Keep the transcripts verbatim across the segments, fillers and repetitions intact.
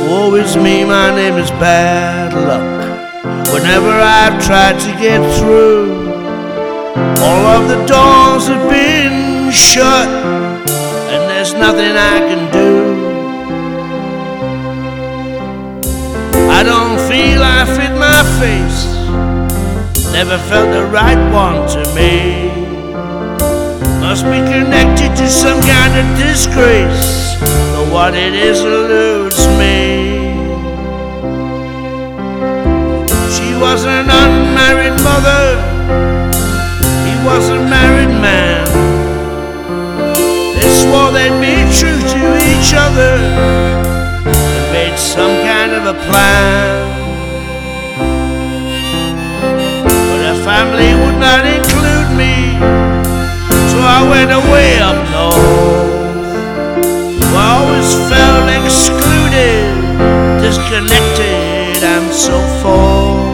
Woe is me, my name is bad luck. Whenever I've tried to get through, all of the doors have been shut, and there's nothing I can do. I don't feel I fit my face, never felt the right one to me. Must be connected to some kind of disgrace, but what it is eludes me. She was an unmarried mother, he was a married man. They swore they'd be true to each other and made some kind of a plan, but her family would not include me, so I went away up north. I always felt excluded, disconnected and so forth.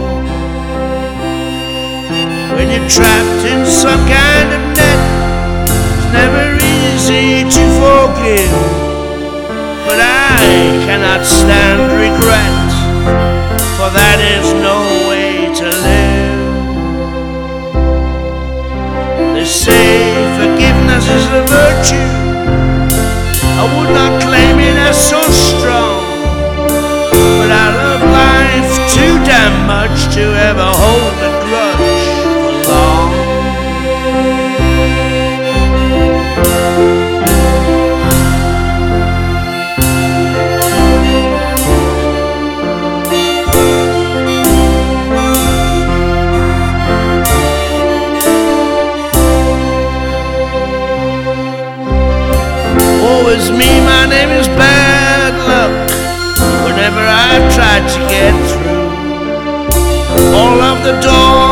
When you're trapped in some kind of net, it's never easy to forgive, but I cannot stand regret, for that is no way to live. They say forgiveness is a virtue, I would not claim it as so strong, but I love life too damn much to ever hold a grudge for long. Woe is me, my name is bad luck. Whenever I've tried to get through, all of the doors